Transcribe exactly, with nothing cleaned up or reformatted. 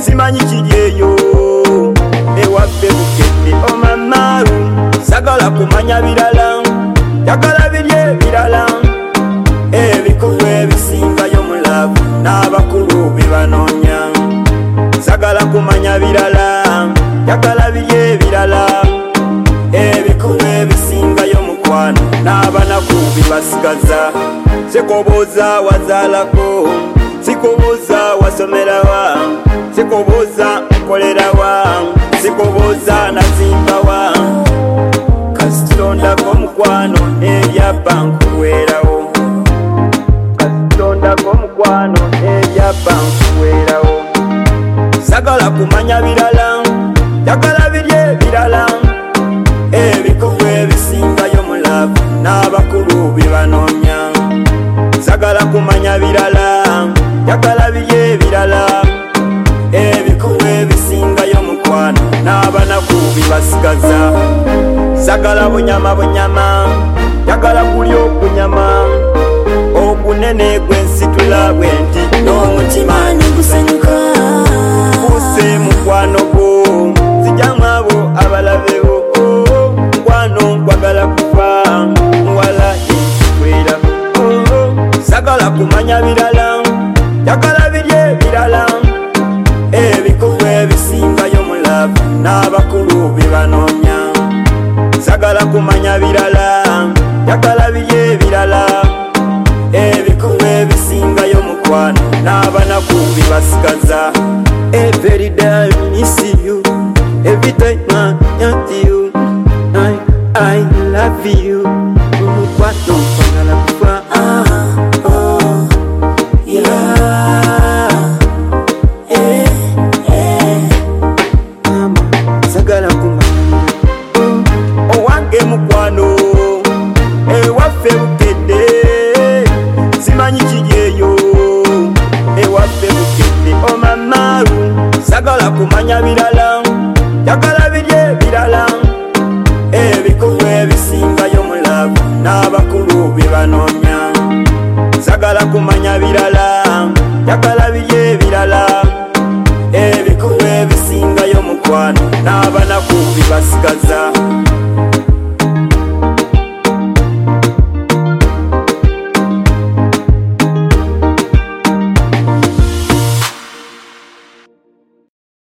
simanyi kiryeyo ewaffe Bukedde omamaru sagala kumanya birala yakala birye birala ebikulu ebisingayo mulavu n'abakulu bebanonya sagala kumanya birala yakala birye birala ebikulu ebisingayo mukwano n'abanaku bibasigaza sikobuuza wazaalako sikubuuza wasomerawa sikubuuza nkolerawa sikubuuza nazimbawa kasitondako mukwano n'ebyapa nkuweerawo kasitondako mukwano n'ebyapa nkuweerawo sagala kumanya birala yakala birye birala ebikulu ebisingayo mulavu n'abakulu bebanonya sagala kumanya birala yakala birye birala ebikulu ebisingayo mukwano n'abanaku bibasigaza sagala bunyama bunyama yakala kulya okunyama okunene gwensitula bwenti n'omutima negusanyuka kuse mukwano gwo zijamu abo abalabewo mukwano nkwagala kufa muwala enkwera sagala kumanya birala yakala birye birala ebikulu ebisingayo mulavu n'abakulu bebanonya sagala kumanya birala yakala birye birala ebikulu ebisingayo mukwano n'abanaku bibasigaza. Every day I miss you, every time I want you, I, I love you mukwano nkwagala kufa sagala kumanya owange mukwano ewaffe Bukedde simanyi kiryeyo ewaffe Bukedde omamaru sagala kumanya birala yakala birye birala ebikulu ebisingayo mulavu n'abakulu bebanonya sagala kumanya birala yakala birye birala ebikulu ebisingayo mukwano n'abanaku bibasigaza.